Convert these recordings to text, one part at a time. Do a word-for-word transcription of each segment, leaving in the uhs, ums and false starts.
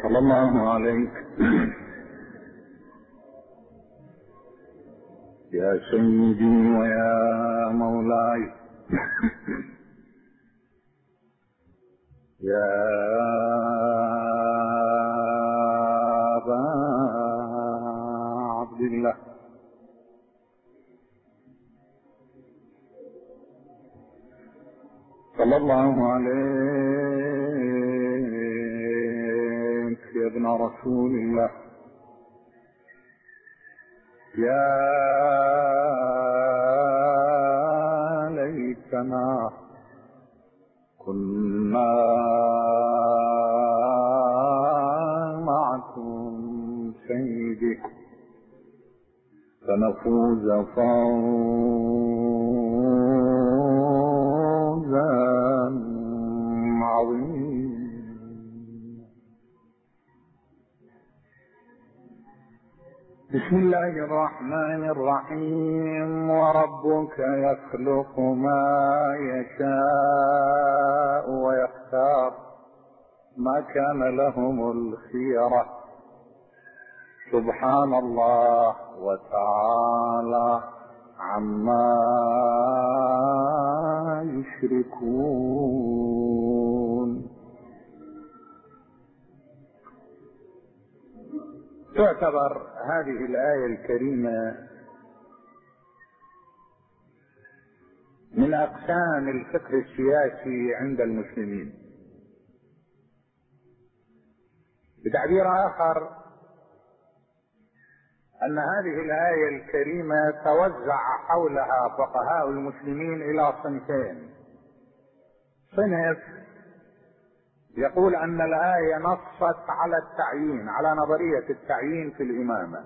صلى الله عليك يا سيدي ويا مولاي يا أبا عبد الله صلى الله عليك يا ابن رسول الله يا ليتنا كنا معكم سيدي فنفوز فوزا عظيما. بسم الله الرحمن الرحيم. وربك يخلق ما يشاء ويختار ما كان لهم الخيرة سبحان الله وتعالى عما يشركون. تعتبر هذه الآية الكريمة من أقسام الفقه السياسي عند المسلمين. بتعبير آخر أن هذه الآية الكريمة توزع حولها فقهاء المسلمين إلى صنفين. صنف يقول أن الآية نصت على التعيين، على نظرية التعيين في الإمامة،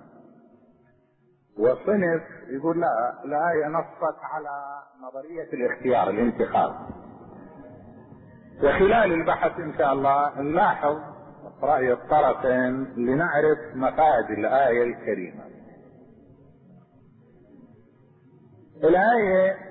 وصنف يقول لا، الآية نصت على نظرية الاختيار، الانتخاب. وخلال البحث إن شاء الله نلاحظ رأي الطرفين لنعرف مفاد الآية الكريمة. الآية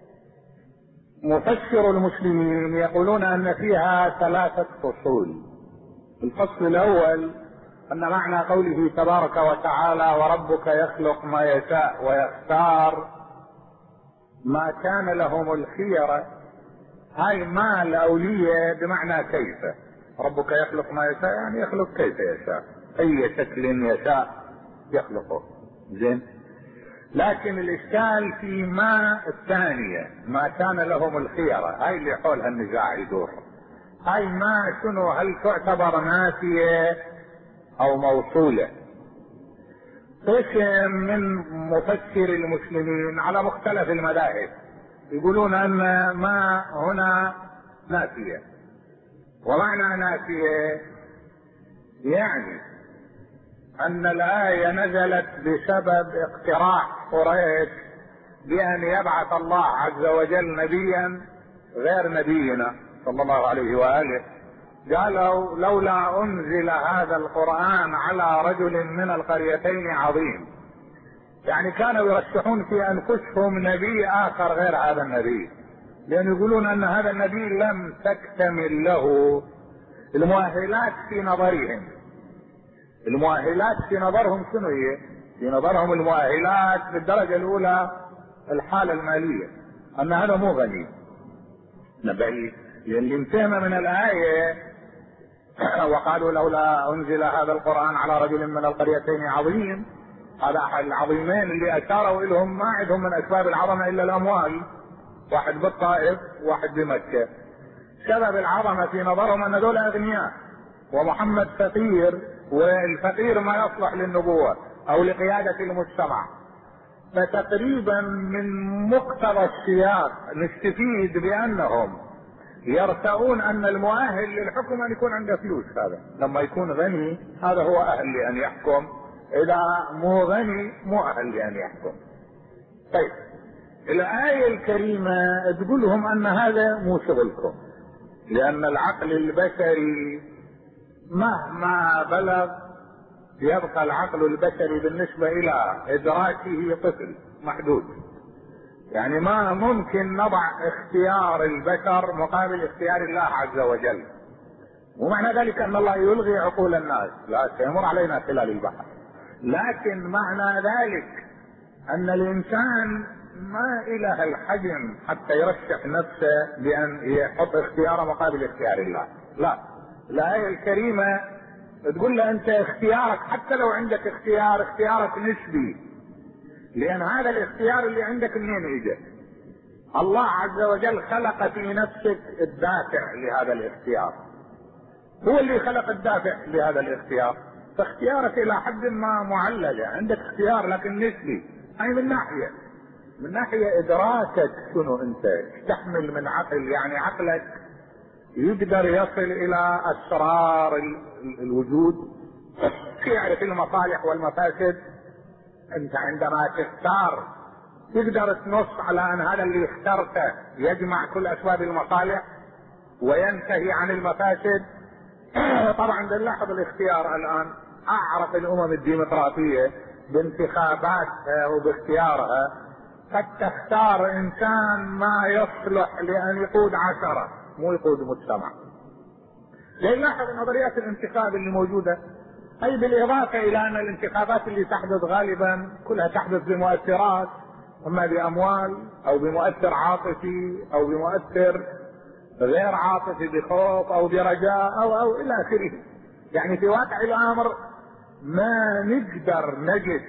مفسر المسلمين يقولون أن فيها ثلاثة فصول. الفصل الأول أن معنى قوله تبارك وتعالى وربك يخلق ما يشاء ويختار ما كان لهم الخيرة، هاي ما الأولية بمعنى كيف. ربك يخلق ما يشاء يعني يخلق كيف يشاء، أي شكل يشاء يخلقه. زين، لكن الإشكال في ما الثانية ما كان لهم الخيرة، هاي اللي حولها النزاع يدور. هاي ما شنو، هل تعتبر نافية أو موصولة؟ قسم من مفسر المسلمين على مختلف المذاهب يقولون أن ما هنا نافية. ومعنى نافية يعني أن الآية نزلت بسبب اقتراح قريش بأن يبعث الله عز وجل نبيا غير نبينا صلى الله عليه وآله. قالوا لولا أنزل هذا القرآن على رجل من القريتين عظيم، يعني كانوا يرشحون في أنفسهم نبي آخر غير هذا النبي، لأن يقولون أن هذا النبي لم تكتمل له المؤهلات في نظرهم. المؤهلات في نظرهم شنو هي؟ في نظرهم المؤهلات بالدرجة الأولى الحالة المالية، أن هذا مو غني نبي. اللي انتهى من الآية وقالوا لولا أنزل هذا القرآن على رجل من القريتين عظيم، هذا أحد العظيمين اللي أشاروا إلهم ما عندهم من أسباب العظمة إلا الأموال، واحد بالطائف واحد بمكة. سبب العظمة في نظرهم أن دول أغنياء ومحمد فقير، والفقير ما يصلح للنبوة أو لقيادة المجتمع. فتقريبا من مقتضى السياق نستفيد بأنهم يرتؤون أن المؤهل للحكم أن يكون عنده فلوس. هذا لما يكون غني هذا هو أهل لأن يحكم، إذا مو غني مو أهل لأن يحكم. طيب، الآية الكريمة تقول لهم أن هذا مو شغلكم، لأن العقل البشري مهما بلغ يبقى العقل البشري بالنسبة إلى إدراكه طفل محدود. يعني ما ممكن نضع اختيار البشر مقابل اختيار الله عز وجل. ومعنى ذلك ان الله يلغي عقول الناس، لا سيمر علينا خلال البحر، لكن معنى ذلك ان الانسان ما اله الحجم حتى يرشح نفسه بان يحط اختياره مقابل اختيار الله. لا، الايه الكريمه تقول له انت اختيارك حتى لو عندك اختيار، اختيارك نسبي، لان هذا الاختيار اللي عندك منين اجى؟ الله عز وجل خلق في نفسك الدافع لهذا الاختيار، هو اللي خلق الدافع لهذا الاختيار، فاختيارك الى حد ما معلل، عندك اختيار لكن نسبي. اي من ناحيه من ناحيه ادراكك شنو انت تحمل من عقل، يعني عقلك يقدر يصل الى اسرار الوجود، يعرف المصالح والمفاسد. انت عندما تختار تقدر تنص على ان هذا اللي اخترته يجمع كل اسباب المصالح وينتهي عن المفاسد. طبعا بنلاحظ الاختيار الان، اعرف الامم الديمقراطيه بانتخاباتها وباختيارها قد تختار انسان ما يصلح لان يقود عشرة مو يقود مجتمع. لنلاحظ نظريات الانتخاب اللي موجوده، اي بالاضافه الى ان الانتخابات اللي تحدث غالبا كلها تحدث بمؤثرات، اما باموال او بمؤثر عاطفي او بمؤثر غير عاطفي بخوف او برجاء او او الى اخره. يعني في واقع الامر ما نقدر نجد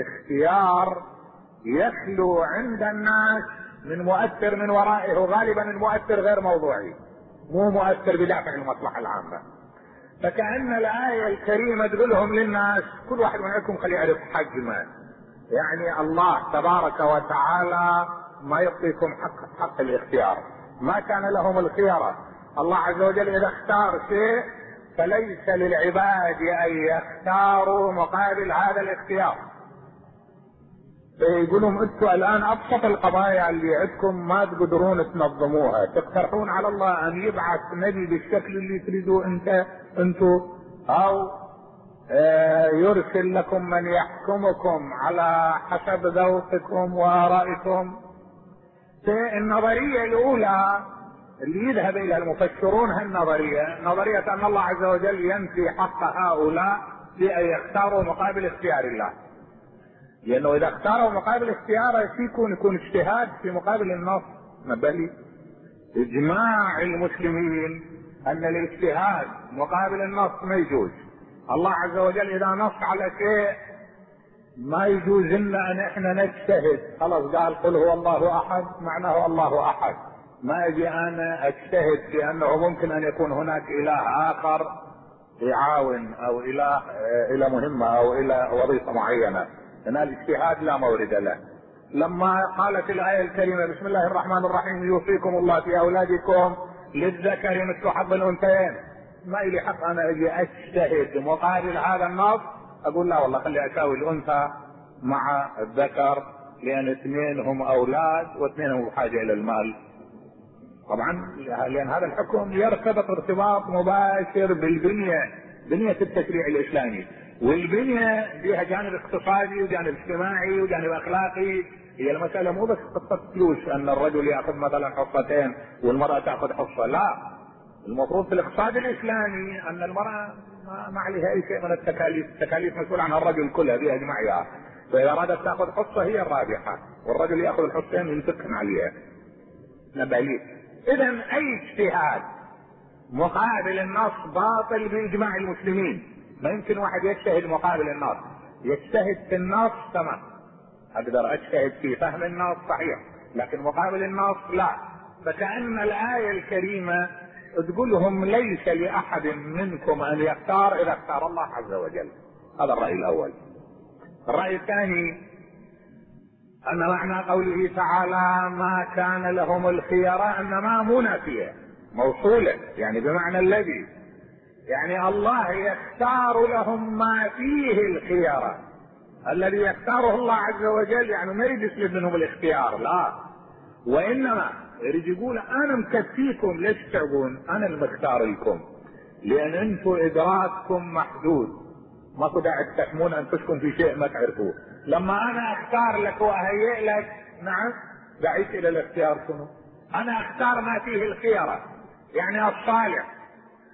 اختيار يخلو عند الناس من مؤثر من ورائه، غالبا المؤثر غير موضوعي، مو مؤثر بدافع المصلحة العامة. فكأن الآية الكريمة تقول لهم للناس كل واحد منكم خلي يعرف حجمه، يعني الله تبارك وتعالى ما يعطيكم حق حق الاختيار، ما كان لهم الخيار. الله عز وجل إذا اختار شيء فليس للعباد أن يختاروا مقابل هذا الاختيار. يقولون انتم الان ابسط القضايا اللي عندكم ما تقدرون تنظموها، تقترحون على الله ان يبعث نبي بالشكل اللي تريدوه انت انتم، او آه يرسل لكم من يحكمكم على حسب ذوقكم وارائكم. النظريه الاولى اللي يذهب الى المفسرون هالنظريه، نظريه ان الله عز وجل ينفي حق هؤلاء بان يختاروا مقابل اختيار الله، لانه اذا اختاروا مقابل اختياره يكون يكون اجتهاد في مقابل النص. نبالي اجماع المسلمين ان الاجتهاد مقابل النص ما يجوز. الله عز وجل اذا نص على شيء ما يجوز لنا ان احنا نجتهد، خلاص قال قل هو الله احد معناه الله احد، ما اجي انا اجتهد في انه ممكن ان يكون هناك اله اخر يعاون او اله الى مهمه او الى وظيفه معينه، ان الاجتهاد لا مورد له. لما قالت الايه الكريمه بسم الله الرحمن الرحيم يوصيكم الله في اولادكم للذكر مثل حظ الانثيين، ما لي حق انا اجي اجتهد مقابل هذا النص اقول لا والله خلي اساوي الانثى مع الذكر لان اثنين هم اولاد واثنين هم بحاجه الى المال. طبعا لان هذا الحكم يرتبط ارتباط مباشر بالبنيه، بنيه التشريع الاسلامي، والبنيه فيها جانب اقتصادي وجانب اجتماعي وجانب اخلاقي. هي المساله مو بس قصه فلوس ان الرجل ياخذ مثلا حصتين والمراه تاخذ حصه، لا، المفروض في الاقتصاد الاسلامي ان المراه ما عليها اي شيء من التكاليف، التكاليف مسؤول عنها الرجل كلها باجمعها، فاذا ارادت تاخذ حصه هي الرابحه والرجل ياخذ الحصتين ينفقن عليها. نبالي اذا اي اجتهاد مقابل النص باطل باجماع المسلمين. ما يمكن واحد يجتهد مقابل النص، يجتهد في النص تمام، اقدر اجتهد في فهم النص صحيح، لكن مقابل النص لا. فكأن الآية الكريمة تقول لهم ليس لأحد منكم أن يختار إذا اختار الله عز وجل. هذا الرأي الأول. الرأي الثاني أن معنى قوله تعالى ما كان لهم الخيار أن ما منافية موصولة، يعني بمعنى الذي، يعني الله يختار لهم ما فيه الخيار، الذي يختاره الله عز وجل يعني ما يريد يسلب منهم الاختيار، لا، وإنما يريد يقول أنا مكفيكم، ليش تعبون؟ أنا المختار لكم، لأن أنتم إدراككم محدود، ما داعي تحمون أنفسكم في شيء ما تعرفوه. لما أنا أختار لك وأهيئ لك، نعم، دعيت إلى الاختيار شنو؟ أنا أختار ما فيه الخيار، يعني الصالح،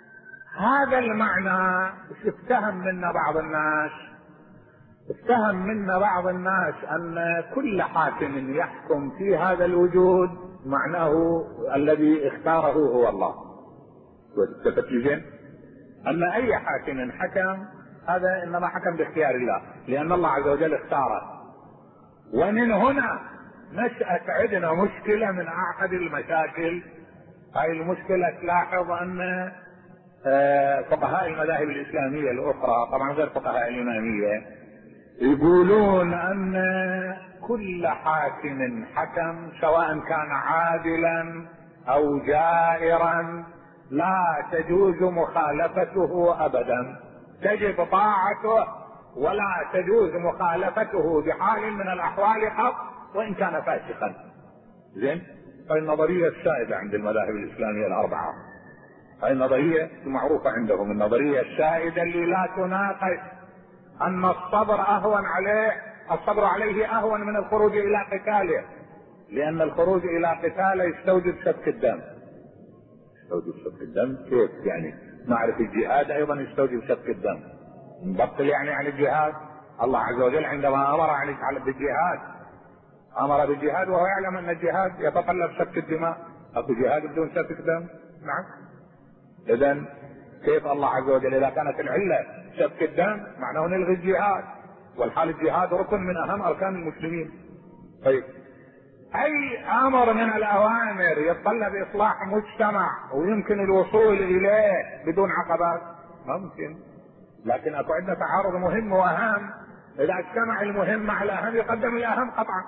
هذا المعنى افتهم منا بعض الناس، افتهم منا بعض الناس ان كل حاكم يحكم في هذا الوجود معناه الذي اختاره هو الله. وتفتجن ان اي حاكم حكم هذا انما حكم باختيار الله، لان الله عز وجل اختاره. ومن هنا نشأت عندنا مشكلة من احد المشاكل. هاي المشكلة تلاحظ ان فقهاء المذاهب الاسلامية الاخرى، طبعا غير فقهاء الامامية، يقولون ان كل حاكم حكم سواء كان عادلا او جائرا لا تجوز مخالفته ابدا، تجب طاعته ولا تجوز مخالفته بحال من الاحوال قط وان كان فاسقا. زين، هاي النظرية السائدة عند المذاهب الاسلامية الاربعة، هاي النظرية المعروفة عندهم، النظرية السائدة اللي لا تناقش، ان الصبر اهون عليه، الصبر عليه اهون من الخروج الى قتاله، لان الخروج الى قتاله يستوجب سفك الدم. يستوجب سفك الدم كيف يعني؟ نعرف الجهاد ايضا يستوجب سفك الدم، نبطل يعني عن الجهاد. الله عز وجل عندما امر عن بالجهاد امر بالجهاد وهو يعلم ان الجهاد يتطلب سفك الدماء، اكو جهاد بدون سفك دم؟ نعم. اذا كيف الله عز وجل اذا كانت العله سفك الدم معناه نلغي الجهاد، والحال الجهاد ركن من اهم اركان المسلمين. طيب اي امر من الاوامر يتطلب اصلاح مجتمع ويمكن الوصول اليه بدون عقبات ممكن، لكن اكو عندنا تعارض مهم واهم، اذا اجتمع المهم مع الاهم يقدم الاهم قطعا.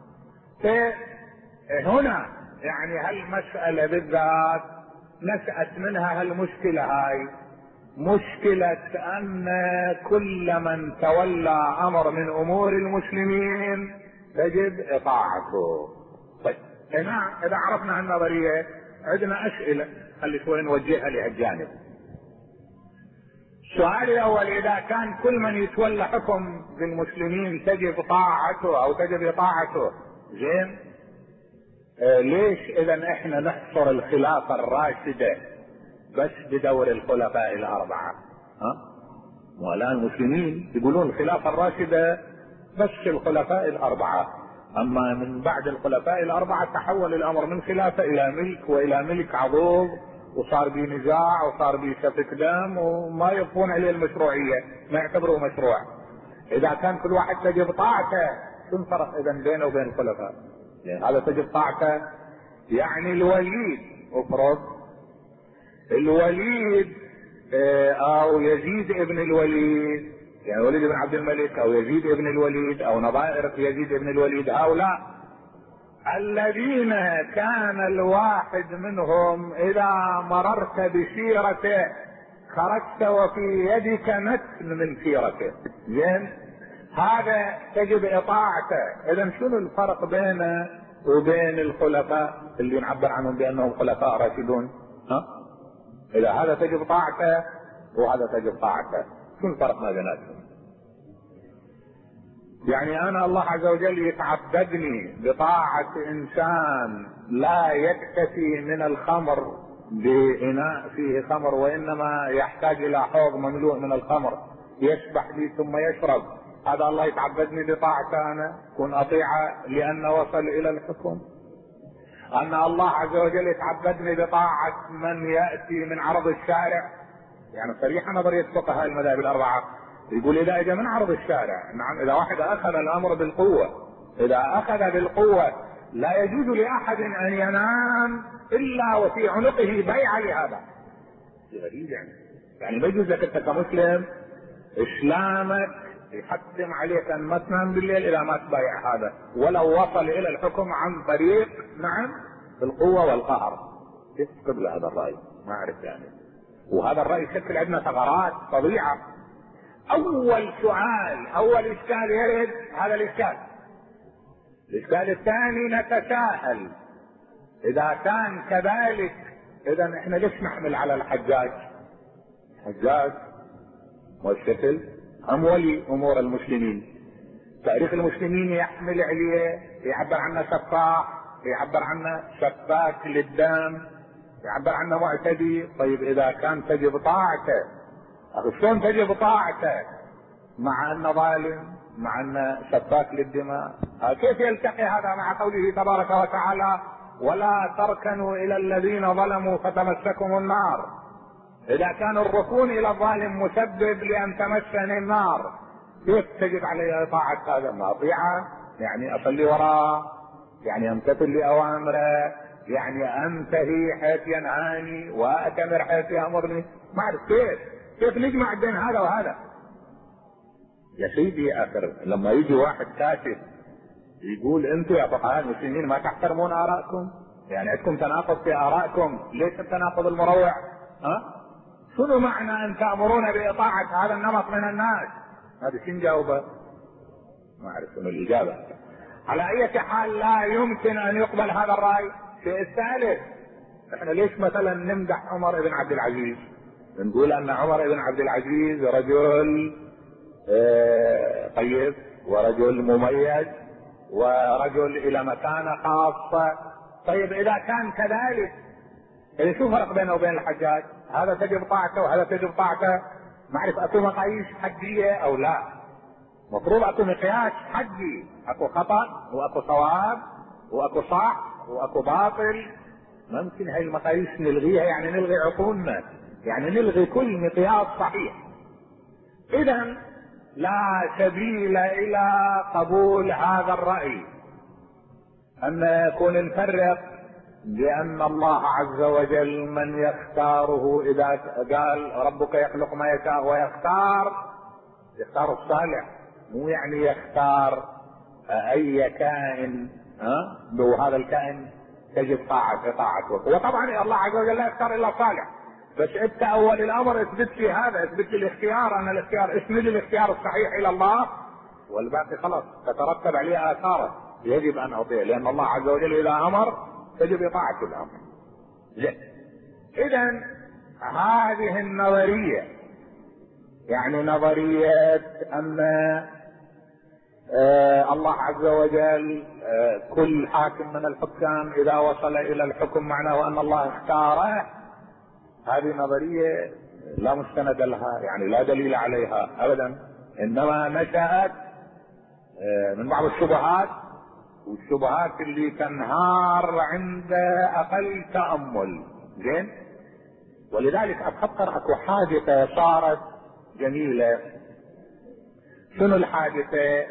هنا يعني هالمسألة بالذات نشأت منها هالمشكلة هاي، مشكلة ان كل من تولى امر من امور المسلمين تجب اطاعته. طيب هنا اذا عرفنا هالنظرية عندنا اسئلة خلي شوي نوجهها لهالجانب. السؤال الاول، اذا كان كل من يتولى حكم بالمسلمين تجب طاعته او تجب اطاعته، زين آه ليش اذا احنا نحصر الخلافة الراشدة بس بدور الخلفاء الاربعة؟ ها والان المسلمين يقولون الخلافة الراشدة بس الخلفاء الاربعة، اما من بعد الخلفاء الاربعة تحول الامر من خلافة الى ملك والى ملك عضوض، وصار بي نزاع وصار بي سفك دم وما يضفون عليه المشروعية، ما يعتبروه مشروع. اذا كان كل واحد تجب طاعته شو الفرق اذا بينه وبين الخلفاء؟ يعني هذا تجب طاعته يعني الوليد افرض الوليد او يزيد ابن الوليد، يعني وليد بن عبد الملك او يزيد ابن الوليد او نظائر يزيد ابن الوليد، هؤلاء الذين كان الواحد منهم اذا مررت بسيرته خرجت وفي يدك نتن من سيرته، زين هذا تجب اطاعته. اذا شنو الفرق بينه وبين الخلفاء اللي نعبر عنهم بانهم خلفاء راشدون؟ ها اذا هذا تجب طاعته وهذا تجب طاعته، شنو الفرق ما بيناتهم؟ يعني انا الله عز وجل يتعبدني بطاعة انسان لا يكتفي من الخمر بإناء فيه خمر وانما يحتاج الى حوض مملوء من الخمر يسبح به ثم يشرب، هذا الله يتعبدني بطاعته انا كن اطيعه لان وصل الى الحكم؟ ان الله عز وجل يتعبدني بطاعة من يأتي من عرض الشارع؟ يعني صريحة نظرية فقهاء المذاهب الاربعة يقول اذا اجى من عرض الشارع، نعم اذا واحد اخذ الامر بالقوة، اذا اخذ بالقوة لا يجوز لاحد ان ينام الا وفي عنقه بيعة لهذا. غريب يعني، يعني ما يجوز لك انت كمسلم اسلامك يحتم عليك ان ما تنام بالليل اذا ما تبايع هذا ولو وصل الى الحكم عن طريق نعم بالقوة والقهر. كيف قبل هذا الرأي؟ ما اعرف يعني، وهذا الرأي يشكل عندنا ثغرات فظيعة. اول سؤال اول اشكال يرد هذا الاشكال. الاشكال الثاني نتساءل اذا كان كذلك اذا احنا ليش نحمل على الحجاج؟ الحجاج والشكل هم ولي امور المسلمين، تاريخ المسلمين يحمل عليه يعبر عنه سفاح، يعبر عنه سفاك للدم، يعبر عنه معتدي. طيب اذا كان تجب طاعته، شلون تجب طاعته مع انه ظالم، مع انه سفاك للدماء؟ كيف يلتقي هذا مع قوله تبارك وتعالى ولا تركنوا الى الذين ظلموا فتمسكم النار؟ اذا كان الركون الى الظالم مسبب لان تمسني النار، كيف تجب علي طاعة هذا؟ ما اطيعه يعني اصلي وراه، يعني امتثل لاوامره، يعني انتهي حيث ينهاني واتمر حيث يامرني. ما اعرف كيف كيف نجمع بين هذا وهذا. يا سيدي اخر لما يجي واحد كاتب يقول انتم يا فقهاء المسلمين ما تحترمون ارائكم، يعني عندكم تناقض في ارائكم، ليش التناقض المروع؟ ها؟ شنو معنى ان تامرون باطاعه هذا النمط من الناس؟ هذا شو نجاوبه؟ ما اعرف شنو الاجابه. على اي حال لا يمكن ان يقبل هذا الراي. الشيء الثالث، احنا ليش مثلا نمدح عمر بن عبد العزيز؟ نقول ان عمر بن عبد العزيز رجل اه طيب، ورجل مميز، ورجل الى مكانة خاصة. طيب اذا كان كذلك، يعني شو فرق بينه وبين الحجاج؟ هذا تجب طاعته وهذا تجب طاعته. معرف اكو مقاييس حدية او لا؟ مفروض اكو مقياس حدي، اكو خطأ واكو صواب واكو صح واكو باطل. ممكن هاي المقاييس نلغيها، يعني نلغي عقولنا، يعني نلغي كل مقياس صحيح. اذا لا سبيل الى قبول هذا الرأي ان يكون نفرق بان الله عز وجل من يختاره. اذا قال ربك يخلق ما يشاء ويختار، يختار الصالح، مو يعني يختار اي كائن، ها لو هذا الكائن تجب طاعة طاعته. وطبعا الله عز وجل لا يختار الا صالح، بس انت اول الامر اثبت لي هذا، اثبت لي الاختيار، ان الاختيار اسند الاختيار الصحيح الى الله، والباقي خلاص تترتب عليه اثاره يجب ان اطيع، لان الله عز وجل اذا امر تجب اطاعة الامر. اذا هذه النظرية، يعني نظرية ان آه الله عز وجل آه كل حاكم من الحكام اذا وصل الى الحكم معناه ان الله اختاره، هذه نظرية لا مستند لها، يعني لا دليل عليها ابدا، انما نشأت آه من بعض الشبهات، والشبهات اللي تنهار عند اقل تأمل. زين، ولذلك اتخطر اكو حادثة صارت جميلة. شنو الحادثة؟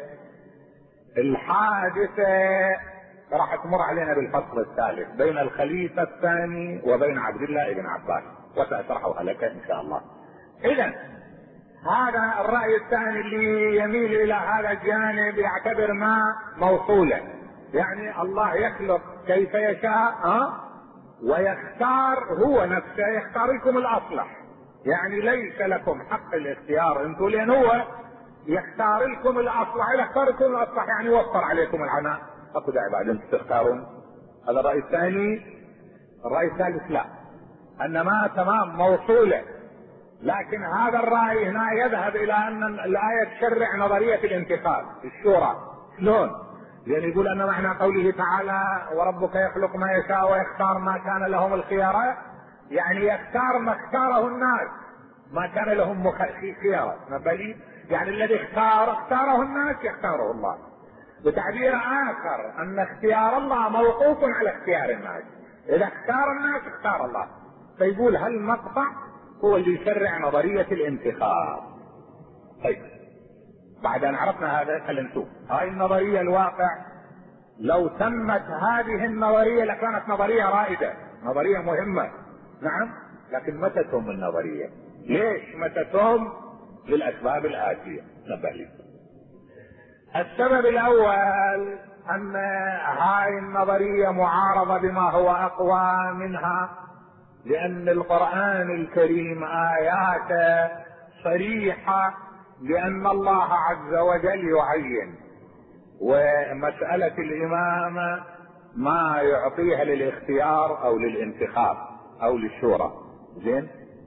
الحادثة راح تمر علينا بالفصل الثالث بين الخليفة الثاني وبين عبد الله بن عباس، وسأشرحها لك ان شاء الله. اذا هذا الرأي الثاني اللي يميل الى هذا الجانب يعتبر ما موصولة، يعني الله يخلق كيف يشاء أه؟ ويختار هو نفسه، يختار لكم الاصلح، يعني ليس لكم حق الاختيار انتم، لان هو يختار لكم الاصلح. اذا اختار لكم الاصلح يعني وفر عليكم العناء، اكو داعي بعد انتم تختارون. هذا الراي الثاني. الراي الثالث لا، ان ما تمام موصوله، لكن هذا الراي هنا يذهب الى ان الايه تشرع نظريه الانتخاب الشورى. شلون؟ لان يقول ان معنى قوله تعالى وربك يخلق ما يشاء ويختار ما كان لهم الخيار، يعني يختار ما اختاره الناس، ما كان لهم خيار. بل يعني الذي اختار اختاره الناس يختاره الله. بتعبير اخر ان اختيار الله موقوف على اختيار الناس، اذا اختار الناس اختار الله. فيقول هالمقطع هو اللي يشرع نظرية الانتخاب. طيب بعد ان عرفنا هذا خلينا نشوف هاي النظرية الواقع. لو تمت هذه النظرية لكانت نظرية رائدة، نظرية مهمة، نعم، لكن متى تم النظرية؟ ليش متى تم؟ للاسباب الاتية نبه لي. السبب الاول ان هاي النظرية معارضة بما هو اقوى منها، لان القرآن الكريم اياته صريحة بان الله عز وجل يعين، ومسألة الامامة ما يعطيها للاختيار او للانتخاب او للشورى. زين،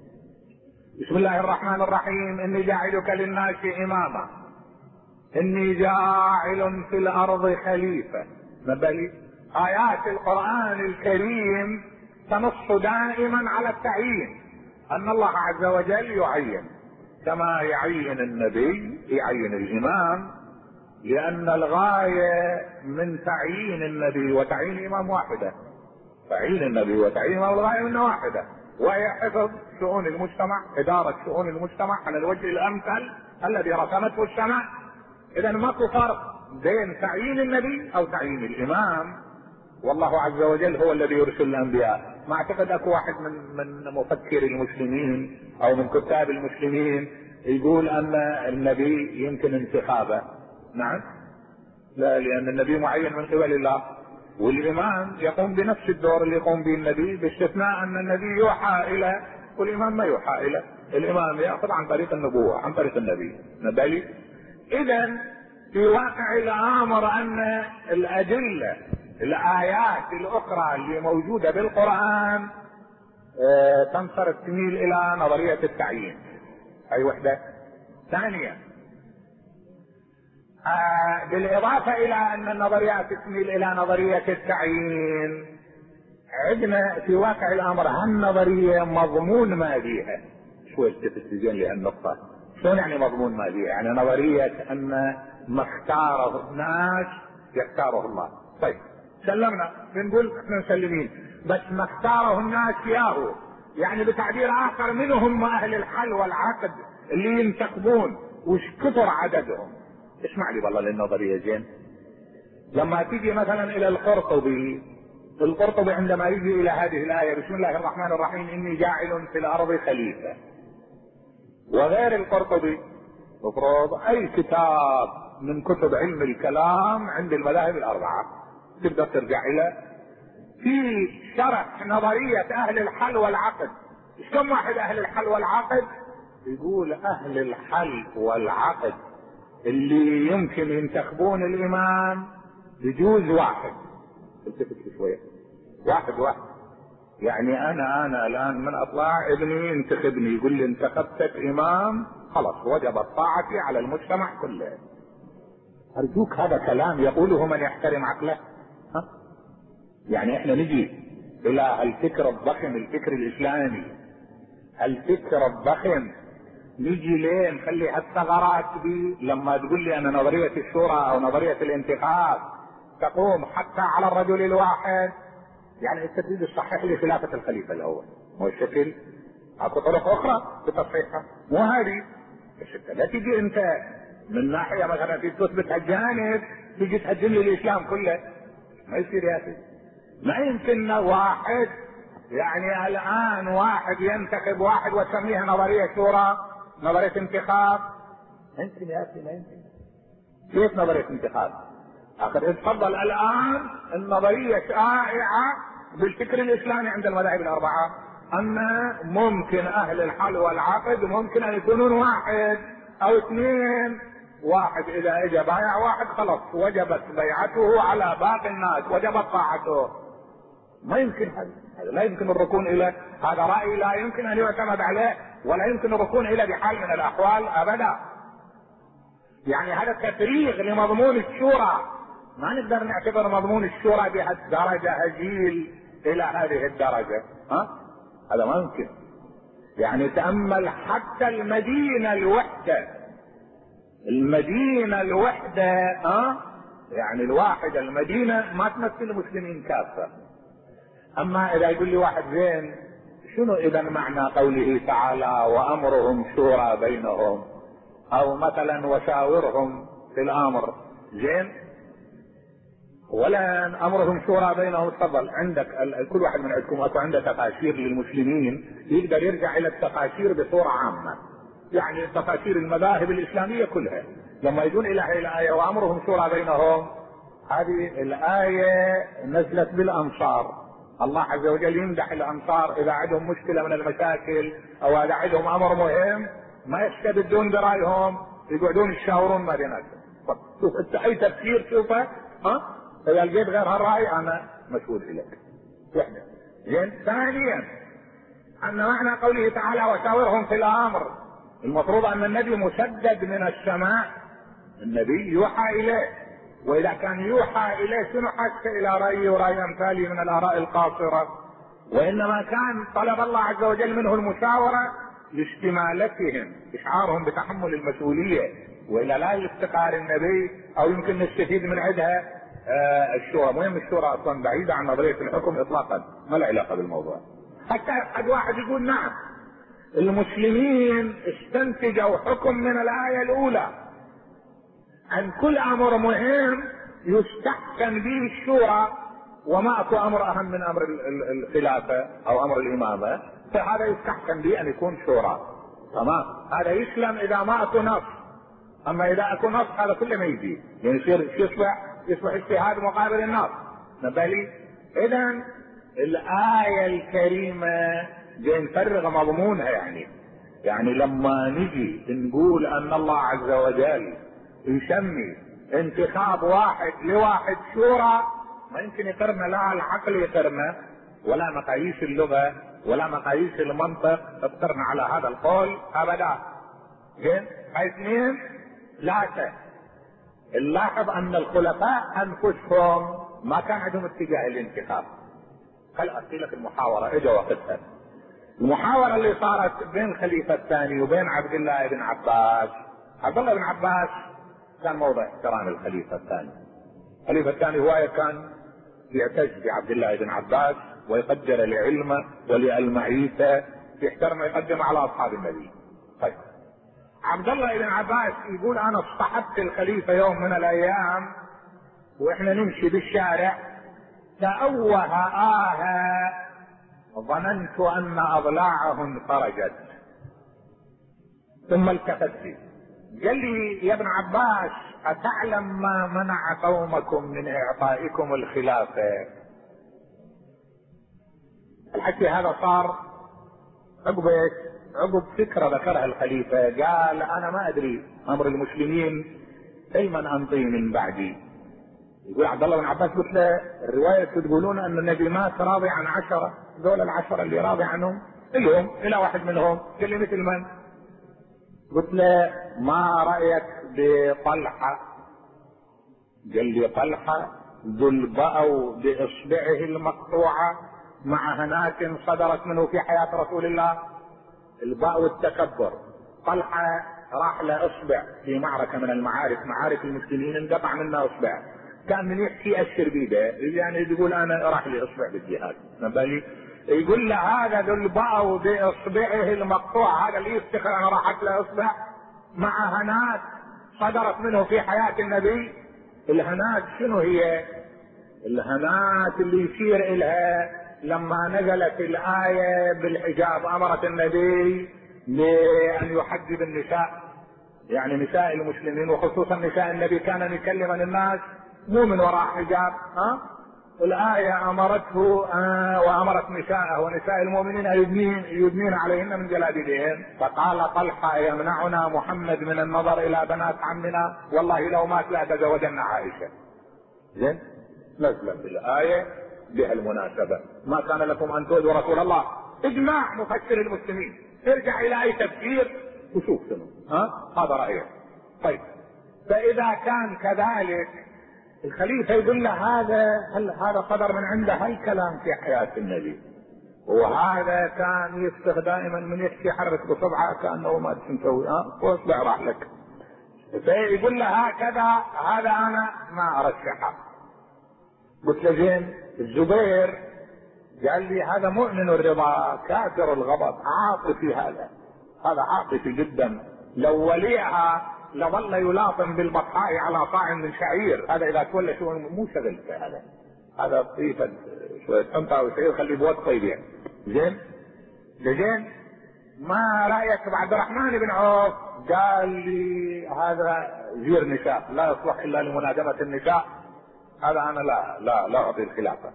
بسم الله الرحمن الرحيم. اني جاعلك للناس اماما، اني جاعل في الارض خليفة. نبلي ايات القرآن الكريم تنص دائما على التعيين، ان الله عز وجل يعين كما يعين النبي يعين الامام، لان الغاية من تعيين النبي وتعيين الامام واحدة. تعيين النبي وتعيين الامام الغاية منه واحدة، وهي حفظ شؤون المجتمع، ادارة شؤون المجتمع على الوجه الامثل الذي رسمته السماء. اذا ماكو فرق بين تعيين النبي او تعيين الامام، والله عز وجل هو الذي يرسل الانبياء. ما اعتقد اكو واحد من من مفكر المسلمين او من كتاب المسلمين يقول ان النبي يمكن انتخابه. نعم، لا، لان النبي معين من قبل الله، والامام يقوم بنفس الدور اللي يقوم به النبي، باستثناء ان النبي يوحى الى والامام ما يوحى الى. الامام ياخذ عن طريق النبوة عن طريق النبي نبالي. اذا في واقع الامر ان الادلة الآيات الأخرى اللي موجودة بالقرآن اه تنصرف تميل إلى نظرية التعيين. أي وحدة. ثانيا اه بالإضافة إلى أن النظريات تميل إلى نظرية التعيين، عندنا في واقع الأمر هالنظرية مضمون ما فيها. شو التفت زين لهالنقطة؟ شلون يعني مضمون ما فيها؟ يعني نظرية أن ما اختاره الناس يختاره الله. طيب سلمنا، بنقول احنا مسلمين، بس ما اختاره الناس ياهو، يعني بتعبير اخر منهم اهل الحل والعقد اللي ينتخبون وش كثر عددهم. اسمع لي والله للنظرية زين. لما تيجي مثلا الى القرطبي، القرطبي عندما يجي الى هذه الآية بسم الله الرحمن الرحيم اني جاعل في الارض خليفة، وغير القرطبي مفروض اي كتاب من كتب علم الكلام عند المذاهب الاربعة تقدر ترجع الى في شرح نظرية اهل الحل والعقد. كم واحد اهل الحل والعقد؟ يقول اهل الحل والعقد اللي يمكن ينتخبون الامام يجوز واحد. التفت شوية، واحد واحد. يعني انا انا الان من اطلع ابني ينتخبني يقول لي انتخبتك امام، خلاص وجبت طاعتي على المجتمع كله. ارجوك هذا كلام يقوله من يحترم عقله. ها؟ يعني احنا نجي الى الفكر الضخم، الفكر الاسلامي، الفكر الضخم، نجي ليه نخلي هالثغرات دي لما تقول لي ان نظرية الشورى او نظرية الانتخاب تقوم حتى على الرجل الواحد؟ يعني انت تريد تصحح لي خلافة الخليفة الاول، مو الشكل؟ اكو طرق اخرى بتصحيحها، مو هذه. بس انت لا تجي انت من ناحية مثلا في تثبت هالجانب تجي تهدم لي الاسلام كله. ما يصير يا سيدي، ما يمكن واحد يعني الان واحد ينتخب واحد وتسميها نظرية شورى، نظرية انتخاب. ما يمكن يا اخي، ما يمكن. كيف نظرية انتخاب؟ اخر اتفضل الان النظرية شائعة بالفكر الاسلامي عند المذاهب الاربعة ان ممكن اهل الحل والعقد ممكن ان يكونون واحد او اثنين. واحد اذا اجى بايع واحد خلاص وجبت بيعته على باقي الناس، وجبت طاعته. ما يمكن هذا، هذا لا يمكن الركون الى هذا رأي لا يمكن ان يعتمد عليه، ولا يمكن الركون الى بحال من الاحوال ابدا. يعني هذا تفريغ لمضمون الشورى. ما نقدر نعتبر مضمون الشورى بهالدرجة هزيل الى هذه الدرجة. ها؟ هذا ما يمكن. يعني تأمل حتى المدينة الوحدة، المدينة الوحدة ها يعني الواحدة المدينة ما تمثل المسلمين كافة. اما اذا يقول لي واحد زين شنو اذا معنى قوله تعالى وامرهم شورى بينهم، او مثلا وشاورهم في الامر، زين ولا امرهم شورى بينهم. تفضل عندك كل واحد من عندكم اكو عنده تفاسير للمسلمين يقدر يرجع الى التفاسير بصورة عامة، يعني تفاسير المذاهب الاسلامية كلها لما يجون الى هذه الاية وامرهم شورى بينهم، هذه الاية نزلت بالانصار. الله عز وجل يمدح الانصار اذا عندهم مشكلة من المشاكل او اذا عندهم امر مهم ما يستبدون برايهم، يقعدون يشاورون ما بيناتهم. شوف انت اي تفسير شوفه، ها اذا لقيت غير هالراي انا مشهود اليك. واحدة. زين. ثانيا ان معنى قوله تعالى وشاورهم في الامر، المفروض ان النبي مسدد من السماء، النبي يوحى اليه، واذا كان يوحى اليه شنو حاجته الى رايي وراي امثالي من الاراء القاصرة؟ وانما كان طلب الله عز وجل منه المشاورة لاستمالتهم، اشعارهم بتحمل المسؤولية، والا لا يفتقر النبي او يمكن نستفيد من عندها آه الشورى. مهم الشورى اصلا بعيدة عن نظرية الحكم اطلاقا، ما لها علاقة بالموضوع. حتى حد واحد يقول نعم المسلمين استنتجوا حكم من الآية الأولى عن كل أمر مهم يستحكم به الشورى، وما أكو أمر أهم من أمر الخلافة أو أمر الإمامة، فهذا يستحكم به أن يكون شورى. تمام، هذا يسلم إذا ما أكو نص. أما إذا أكو نص هذا كله ما يجي، يعني يصير يصبح يصبح اجتهاد مقابل النص. نبالي إذن الآية الكريمة بنفرغ مضمونها. يعني يعني لما نجي نقول ان الله عز وجل يسمي انتخاب واحد لواحد شورى، ما يمكن يقرنا، لا العقل يقرنا ولا مقاييس اللغة ولا مقاييس المنطق تقرنا على هذا القول ابدا. زين، اثنين ثلاثة، نلاحظ ان الخلفاء انفسهم ما كان عندهم اتجاه الانتخاب. خل احكي لك المحاورة اجا وقتها. المحاورة اللي صارت بين الخليفة الثاني وبين عبد الله بن عباس، عبد الله بن عباس كان موضع احترام الخليفة الثاني. الخليفة الثاني هو كان يعتز بعبد الله بن عباس ويقدر لعلمه ولألمعيته، يحترمه يقدمه على أصحاب النبي. طيب، عبد الله بن عباس يقول انا اصطحبت الخليفة يوم من الايام واحنا نمشي بالشارع، تأوه آها ظننت ان اضلاعه انفرجت، ثم التفت لي قال لي يا ابن عباس اتعلم ما منع قومكم من اعطائكم الخلافة؟ الحكي هذا صار عقب عقب فكرة ذكرها الخليفة، قال انا ما ادري امر المسلمين لمن انطي من بعدي. يقول عبد الله بن عباس قلت له الرواية تقولون ان النبي مات راضي عن عشرة، دول العشرة اللي راضي عنهم اليوم الى واحد منهم. قال لي مثل من؟ قلت له ما رأيك بطلحة؟ قال لي طلحة ذو البأو باصبعه المقطوعة مع هناك صدرت منه في حياة رسول الله. البأو التكبر. طلحة راح له اصبع في معركة من المعارك، معارك المسلمين انقطع منه اصبع، كان من يحكي اشر بيده، يعني يقول انا راح لي اصبع بالجهاد. نبالي يقول له هذا ذو البأو باصبعه المقطوع، هذا اللي يفتخر انا راحت له اصبع مع هنات صدرت منه في حياة النبي. الهنات شنو هي؟ الهنات اللي يشير الها لما نزلت الآية بالحجاب امرت النبي بان يحجب النساء، يعني نساء المسلمين وخصوصا نساء النبي، كان يكلم الناس مو من وراء حجاب. ها الآية امرته آه وامرت نساءه ونساء المؤمنين يدنين يدنين عليهن من جلابيبهن. فقال طلحة يمنعنا محمد من النظر الى بنات عمنا، والله لو مات لا تزوجن عائشة. زين، نزلت الآية بها المناسبة، ما كان لكم ان تؤذوا رسول الله. اجماع مفسر المسلمين، ارجع الى اي تفسير وشوف شنو ها هذا رأيه. طيب، فاذا كان كذلك الخليفة يقول له هذا هل هذا صدر من عنده هالكلام في حياة النبي، وهذا كان يفتخ دائما من يحكي حرك بصبعه كأنه ما تسوي ها واصبع راح لك، فيقول له هكذا هذا انا ما ارشحه. قلت له زين. الزبير قال لي هذا مؤمن الرضا كافر الغضب، عاطفي، هذا هذا عاطفي جدا، لو وليها لظل يلاطم بالبطحاء على صاع من شعير، هذا اذا تولى شو مو شغل هذا هذا طيفة شوية حنطة او شعير خليه بوقت طيب. زين زين ما رأيك بعبد الرحمن بن عوف؟ قال لي هذا زير نساء لا يصلح الا لمنادمة النساء، هذا انا لا لا لا اعطي الخلافة.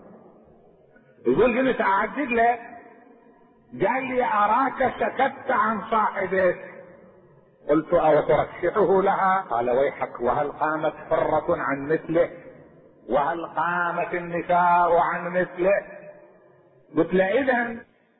يقول قمت اعدد له، قال لي اراك سكت عن صاحبك. قلت او ترشحه لها؟ قال ويحك، وهل قامت حرة عن مثله؟ وهل قامت النساء عن مثله؟ قلت له اذا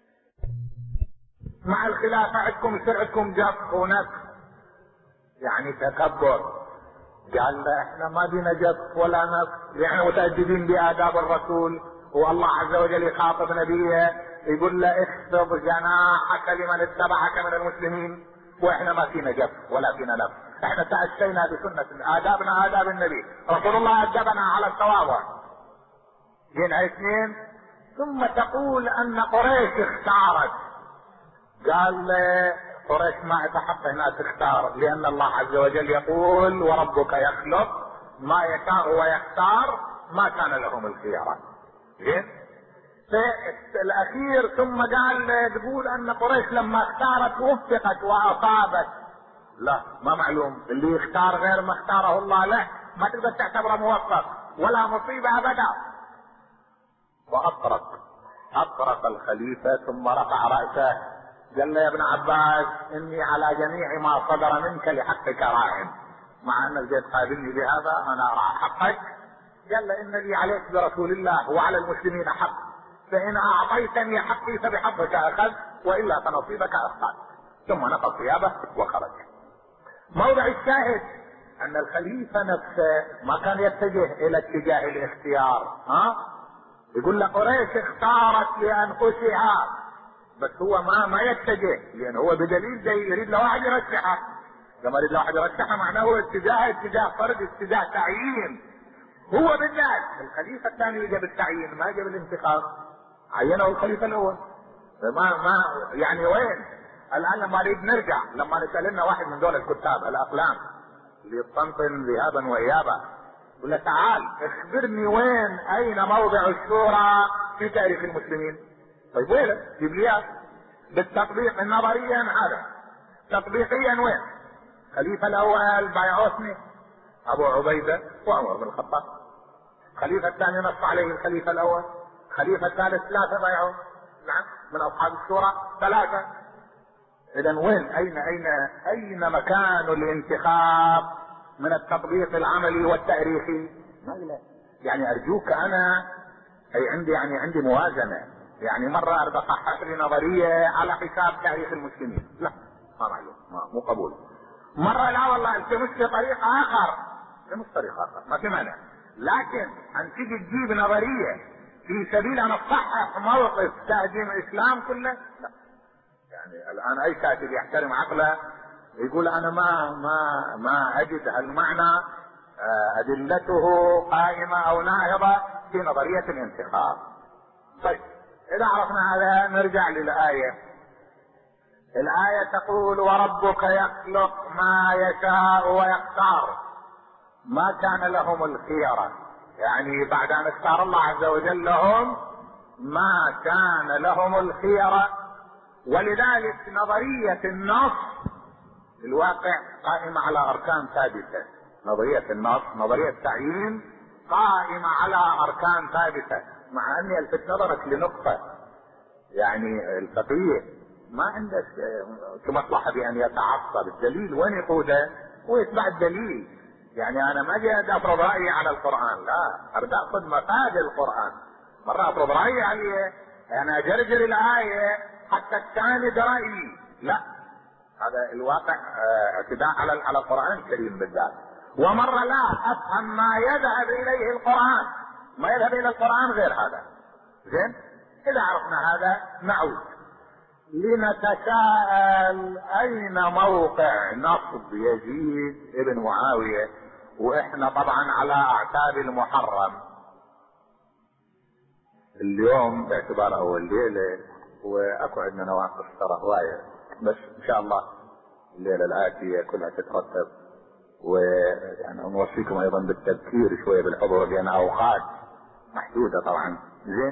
مع الخلافة عندكم يصير عندكم جف ونك، يعني تكبر. قال له احنا ما بينا جف ولا نف، يعني متأدبين بآداب الرسول والله عز وجل يخاطب نبيه يقول له اخفض جناحك لمن اتبعك من المسلمين، واحنا ما فينا جف ولا فينا لف، احنا تأسينا بسنة آدابنا آداب النبي، رسول الله أدبنا على التواضع. هنا اثنين. ثم تقول ان قريش اختارت. قال قريش ما تحق انها تختار، لان الله عز وجل يقول وربك يخلق ما يشاء ويختار ما كان لهم الخيار. زين. في الاخير ثم قال تقول ان قريش لما اختارت وفقت واصابت. لا، ما معلوم، اللي يختار غير ما اختاره الله له ما تقدر تعتبره موفق ولا مصيبة ابدا. واطرق اطرق الخليفة ثم رفع رأسه قال له يا ابن عباس اني على جميع ما صدر منك لحقك راع، مع انك جيت قابلني بهذا انا ارعى حقك. قال له ان لي عليك برسول الله وعلى المسلمين حق، فان اعطيتني حقي فبحقك اخذ والا فنصيبك اخذ. ثم نقض ثيابه وخرج. موضع الشاهد ان الخليفة نفسه ما كان يتجه الى اتجاه الاختيار. ها يقول له قريش اختارت لانفسها، بس هو ما ما يتجه، لان هو بدليل ده يريد له واحد يرشحه. لما يريد له واحد يرشحه معناه هو اتجاه اتجاه فرد، اتجاه تعيين. هو بالذات الخليفة الثاني جاب التعيين ما جاب الانتخاب، عينه الخليفة الاول. ما ما يعني وين الان لما نريد نرجع لما نسألنا واحد من دول الكتاب الاقلام اللي يطنطن ذهابا وايابا يقول له تعال اخبرني وين اين موضع الشورى في تاريخ المسلمين. طيب وين؟ جيب لي بالتطبيق نظريا هذا، تطبيقيا وين؟ خليفة الاول بايعوا اثنين، ابو عبيدة وعمر بن الخطاب. خليفة الثاني نص عليه الخليفة الاول. خليفة الثالث ثلاثة بايعوا، نعم، من اصحاب الشورى ثلاثة. اذا وين اين اين اين مكان الانتخاب من التطبيق العملي والتاريخي؟ ما لا. يعني ارجوك انا اي عندي يعني عندي موازنة، يعني مرة اريد اصحح لي نظرية على حساب تاريخ المسلمين، لا ما معلوم، ما مو قبول. مرة لا والله انت مش في طريق اخر، مش طريق اخر ما في مانع، لكن ان تيجي تجيب نظرية في سبيل ان اصحح موقف تهديم الاسلام كله، لا. يعني الان اي كاتب يحترم عقله يقول انا ما ما ما اجد هالمعنى ادلته قائمة او ناهضة في نظرية الانتخاب. طيب اذا عرفنا هذا نرجع للآية. الآية تقول وربك يخلق ما يشاء ويختار ما كان لهم الخيرة، يعني بعد ان اختار الله عز وجل لهم ما كان لهم الخيرة. ولذلك نظرية النص في الواقع قائمة على اركان ثابتة. نظرية النص نظرية التعيين قائمة على اركان ثابتة، مع اني الفت نظرك لنقطة، يعني الفقيه ما عنده كمصلحة بان يتعصب. الدليل وين يقوده ويتبع الدليل. يعني انا ما جاي افرض رايي على القرآن، لا، اريد اخذ مفاد القرآن. مرة افرض رايي عليه انا اجرجر الاية حتى استند رايي، لا، هذا الواقع اعتداء على على القرآن الكريم بالذات. ومرة لا افهم ما يذهب اليه القرآن، ما يذهب الى القرآن غير هذا. زين، اذا عرفنا هذا نعود لنتساءل اين موقع نصب يزيد ابن معاوية، واحنا طبعا على اعتاب المحرم اليوم باعتبار اول ليلة، واكو عندنا نواقص ترى هواية، بس ان شاء الله الليلة الاتية كلها تترتب. ويعني نوصيكم ايضا بالتذكير شوية بالحضور لان اوقات محدودة طبعا. زين،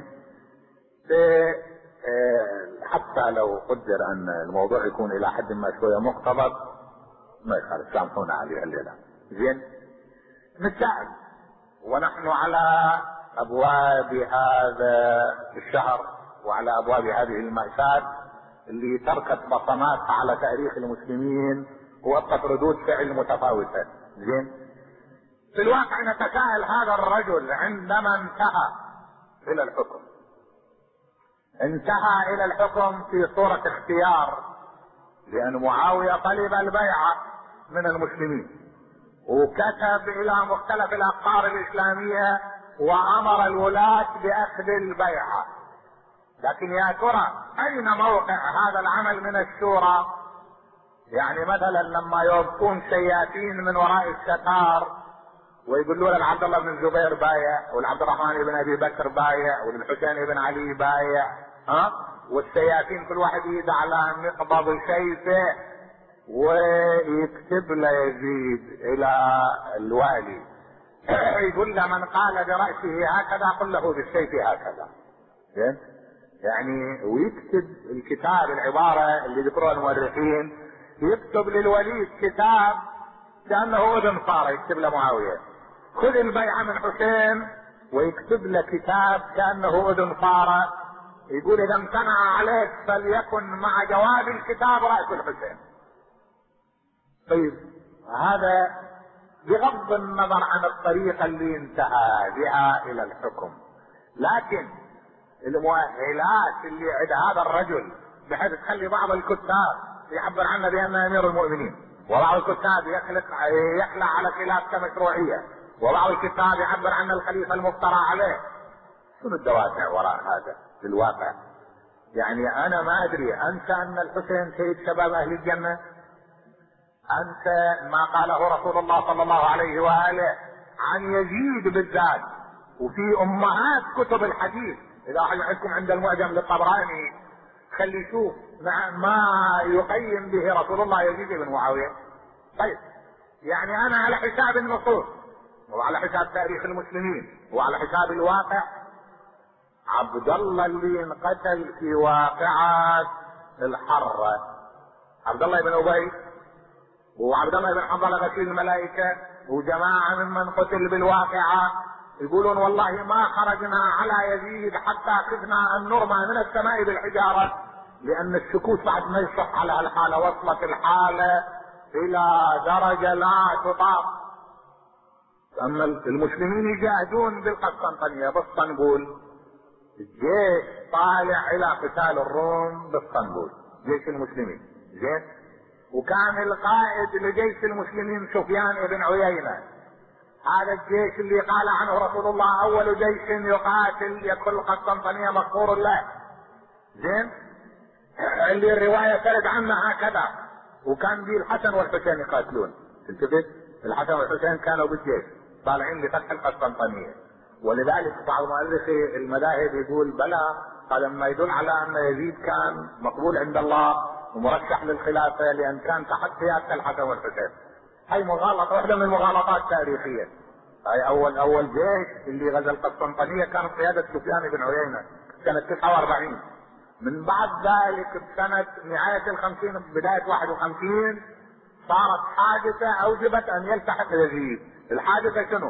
حتى لو قدر ان الموضوع يكون الى حد ما شوية مقتضب ما يخالف، سامحونا عليه الليلة. زين، نتساءل ونحن على ابواب هذا الشهر وعلى ابواب هذه المأساة اللي تركت بصمات على تاريخ المسلمين ووقت ردود فعل متفاوتة. زين، في الواقع نتساءل هذا الرجل عندما انتهى الى الحكم انتهى الى الحكم في صورة اختيار، لان معاوية طلب البيعة من المسلمين وكتب الى مختلف الاقطار الاسلامية وامر الولاة باخذ البيعة. لكن يا ترى اين موقع هذا العمل من الشورى؟ يعني مثلا لما يوقفون شياطين من وراء الستار ويقولوا لعبد الله بن الزبير بايع، ولعبد الرحمن بن ابي بكر بايع، وللحسين بن علي بايع، ها، والشياطين كل واحد يد على مقبض سيفه ويكتب له يزيد الى الوالي يقول له من قال برأسه هكذا قل له بالسيف هكذا. يعني ويكتب الكتاب، العبارة اللي ذكروها المؤرخين، يكتب للوليد كتاب كأنه اذن صار، يكتب له معاوية خذ البيعة من حسين، ويكتب له كتاب كأنه اذن صار يقول اذا امتنع عليك فليكن مع جواب الكتاب رأس الحسين. طيب هذا بغض النظر عن الطريقة اللي انتهى بها الى الحكم، لكن المؤهلات اللي عند هذا الرجل بحيث تخلي بعض الكتاب يعبر عنه بانه امير المؤمنين، وبعض الكتاب يخلق يخلع على خلاف كمشروعية، وبعض الكتاب يعبر عن الخليفة المفترى عليه. شنو الدوافع وراء هذا في الواقع؟ يعني انا ما ادري، انت ان الحسين سيد شباب اهل الجنة؟ انت ما قاله رسول الله صلى الله عليه وآله عن يزيد بالذات، وفي امهات كتب الحديث، اذا واحد عندكم عند المعجم للطبراني خلي يشوف ما يقيم به رسول الله يزيد بن معاوية. طيب يعني انا على حساب النصوص وعلى حساب تاريخ المسلمين وعلى حساب الواقع، عبد الله اللي انقتل في واقعة الحرة، عبد الله بن ابي وعبد الله بن حنظلة غسيل الملائكة وجماعة ممن قتل بالواقعة يقولون والله ما خرجنا على يزيد حتى خفنا ان نرمى من السماء بالحجارة، لان الشكوك بعد ما يصح على الحالة وصلت الحالة الى درجة لا تطاق. اما المسلمين يجاهدون بالقسطنطينية باسطنبول، الجيش طالع الى قتال الروم باسطنبول، جيش المسلمين زين، وكان القائد لجيش المسلمين سفيان بن عيينة، هذا الجيش اللي قال عنه رسول الله اول جيش يقاتل يكون القسطنطينية مغفور له، زين، اللي الرواية ترد عنه هكذا، وكان دي الحسن والحسين يقاتلون، تلتفت الحسن والحسين كانوا بالجيش طالعين لفتح القسطنطينية. ولذلك بعض مؤرخي المذاهب يقول بلى هذا ما يدل على ان يزيد كان مقبول عند الله ومرشح للخلافة لان كان تحت قيادة الحسن والحسين. هاي مغالطة، واحدة من المغالطات التاريخية. هاي اول اول جيش اللي غزا القسطنطينية كان قيادة سفيان بن عيينة سنة تسعة واربعين. من بعد ذلك بسنة نهاية الخمسين بداية واحد وخمسين صارت حادثة اوجبت ان يلتحق يزيد. الحادثة شنو؟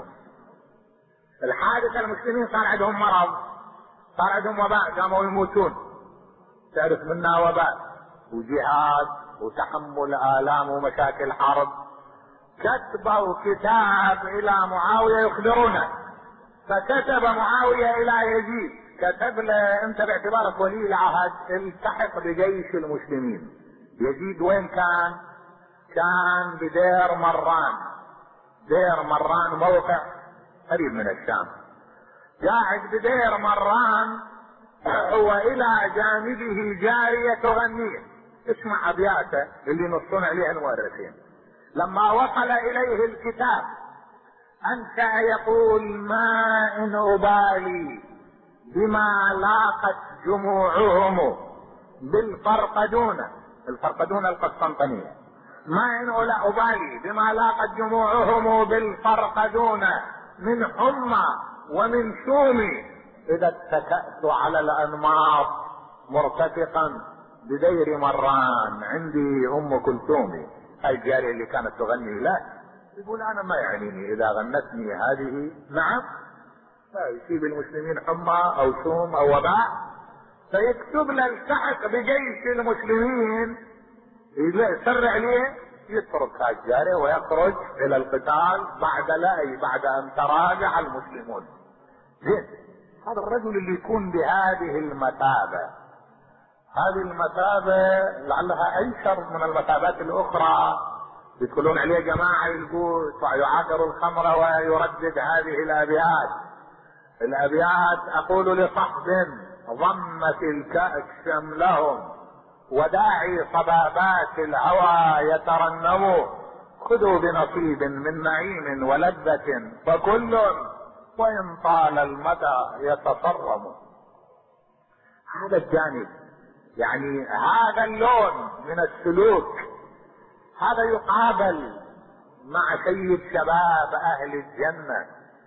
الحادثة المسلمين صار عندهم مرض، صار عندهم وباء، قاموا يموتون، تعرف منها وباء وجهاد وتحمل آلام ومشاكل حرب. كتبوا كتاب الى معاوية يخبرونه، فكتب معاوية الى يزيد كتب له انت باعتبارك ولي العهد التحق بجيش المسلمين. يزيد وين كان؟ كان بدير مران، دير مران موقع قريب من الشام، قاعد بدير مران والى جانبه جارية تغنيه، اسمع ابياته اللي نصون عليها المؤرخين. لما وصل اليه الكتاب انت يقول ما ان ابالي بما لاقت جموعهم بالفرقدون، الفرقدون القسطنطينية، ما ان ابالي بما لاقت جموعهم بالفرقدون من حمى ومن شومي اذا اتكأت على الانماط مرتفقا بدير مران عندي ام كلثوم. هاي الجارية اللي كانت تغني له يقول انا ما يعنيني اذا غنتني هذه، نعم يصيب المسلمين حمى او شوم او وباء، فيكتب له التحق بجيش المسلمين، يسرع عليه يترك هاي الجارية ويخرج الى القتال بعد لا بعد ان تراجع المسلمون. زين، هذا الرجل اللي يكون بهذه المثابة، هذه المثابة لعلها ايسر من المثابات الاخرى يدخلون عليه جماعة يلقوا يعاقروا الخمر ويردد هذه الابيات، الابيات: اقول لصحب ضمت الكأس شملهم وداعي صبابات الهوى يترنم، خذوا بنصيب من نعيم ولذة فكل وإن طال المدى يتصرم. هذا الجانب، يعني هذا اللون من السلوك، هذا يقابل مع سيد شباب أهل الجنة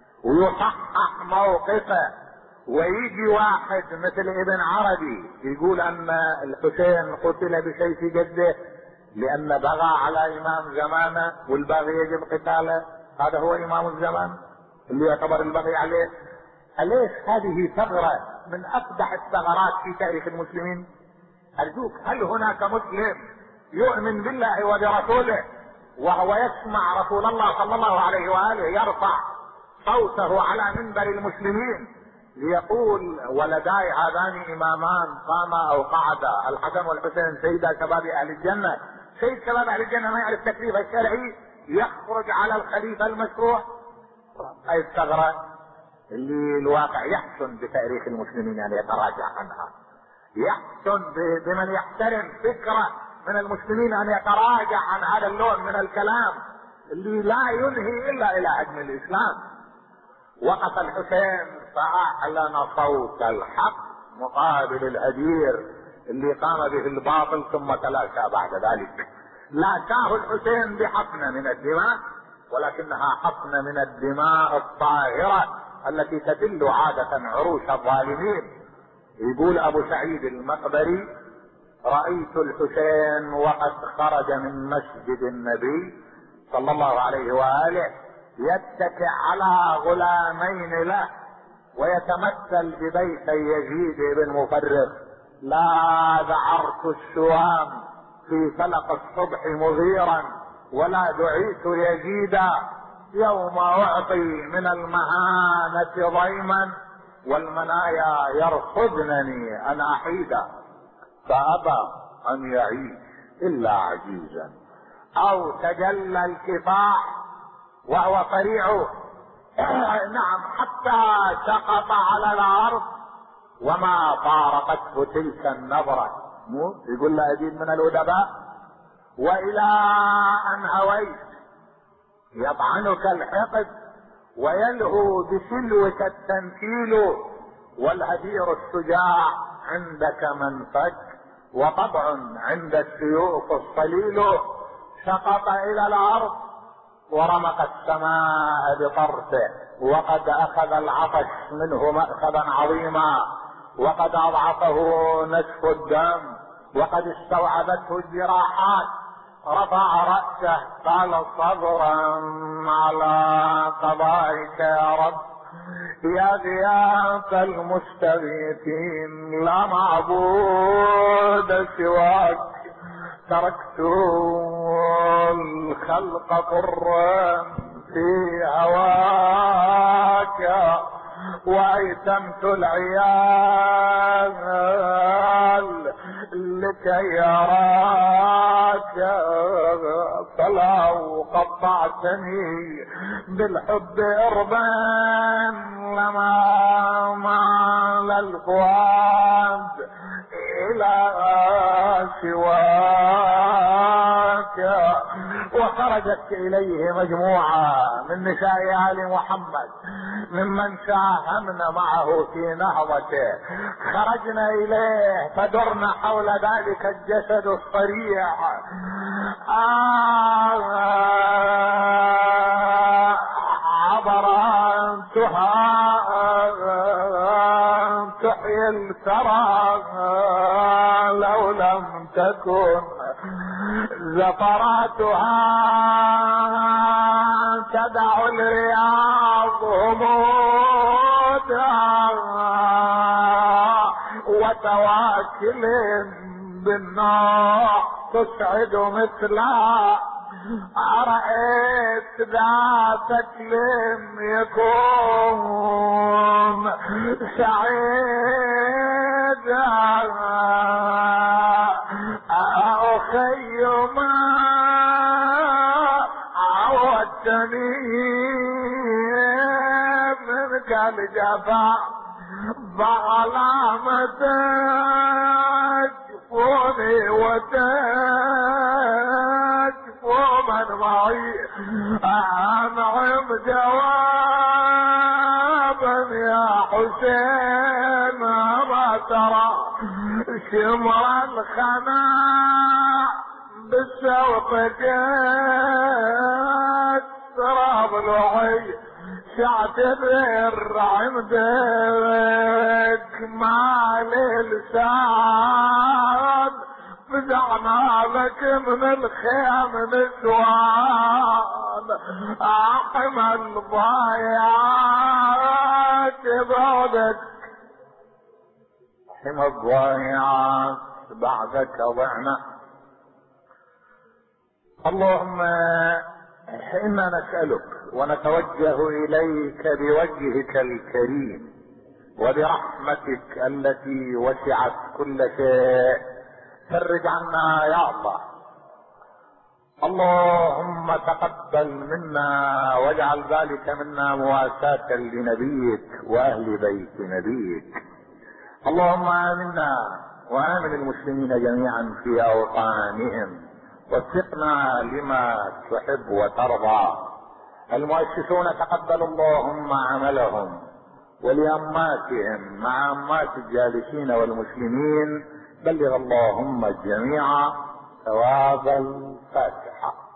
ويصحح موقفه. ويجي واحد مثل ابن عربي يقول ان الحسين قتل بسيف جده لان بغى على امام زمانه والباغي يجب قتاله، هذا هو امام الزمان اللي يعتبر البغي عليه. أليس هذه ثغرة من اقبح الثغرات في تاريخ المسلمين؟ ارجوك، هل هناك مسلم يؤمن بالله وبرسوله وهو يسمع رسول الله صلى الله عليه واله يرفع صوته على منبر المسلمين ليقول ولداي هذان امامان قاما او قعدا، الحسن والحسين سيدا شباب اهل الجنه؟ سيد شباب اهل الجنه ما يعرف التكليف الشرعي يخرج على الخليفه المشروع؟ هاي الثغره اللي الواقع يحسن بتاريخ المسلمين ان يتراجع عنها، يحسن بمن يحترم فكره من المسلمين ان يتراجع عن هذا اللون من الكلام اللي لا ينهي الا الى هدم الاسلام. وقف الحسين فأعلن صوت الحق مقابل الهدير اللي قام به الباطل ثم تلاشى بعد ذلك. لاشاه الحسين بحقن من الدماء، ولكنها حقن من الدماء الطاهرة التي تدل عادة عروش الظالمين. يقول ابو سعيد المقبري: رأيت الحسين وقد خرج من مسجد النبي صلى الله عليه وآله يتكئ على غلامين له ويتمثل ببيت يزيد بن مفرق: لا ذعرت الشوام في فلق الصبح مغيرا ولا دعيت يزيدا، يوم اعطي من المهانة ضيما والمنايا يرصدنني ان احيدا، فابى ان يعيش الا عجيزا. او تجلى الكفاح وهو صريع نعم حتى سقط على الارض وما فارقته تلك النظرة. مو يقول له ادين من الادباء: والى ان هويت يطعنك الحقد ويلهو بسلوك التنكيل، والهدير الشجاع عندك منفك وطبع عند السيوف الصليل، سقط الى الارض ورمق السماء بطرفه وقد اخذ العطش منه مأخذا عظيما، وقد اضعفه نشف الدم وقد استوعبته الجراحات. رفع رأسه قال: صبرا على قضائك يا رب، يا غياث المستغيثين لا معبود سواك، تركت الخلق قرا في هواك وايتمت العيال لكي يراك، فلو قطعتني بالحب اربا لما مال الفؤاد الى سواك. وخرجت اليه مجموعة من نساء آل محمد ممن ساهمنا معه في نهضته، خرجنا اليه فدرنا حول ذلك الجسد الصريع. آه عبرتها تحيي الثرى لو لم تكن زفراتها تدع الرياض همودا وتواكل بالنار تسعد مثلها. أرأيت ذات كلم يكون سعيدا أخي ما عودتني منك الجفا ظلامتك جفوني وتجفو من معي أنعم جوابا يا حسين ما ترى شمر الخناء بالشوق كسراب الوحي شعتبر عندك مال لسان فزعنا لك من الخيام نسوان احمل ضايعات بعدك حمى الضايعات بعدك ضعنا. اللهم إنا نسألك ونتوجه إليك بوجهك الكريم وبرحمتك التي وسعت كل شيء، فرج عنا يا الله. اللهم تقبل منا واجعل ذلك منا مواساة لنبيك وأهل بيت نبيك. اللهم آمنا وآمن المسلمين جميعا في أوطانهم، وفقنا لما تحب وترضى. المؤسسون تقبل اللهم عملهم، ولأماتهم مع أمات الجالسين والمسلمين بلغ اللهم الجميع ثواب الفاتحة.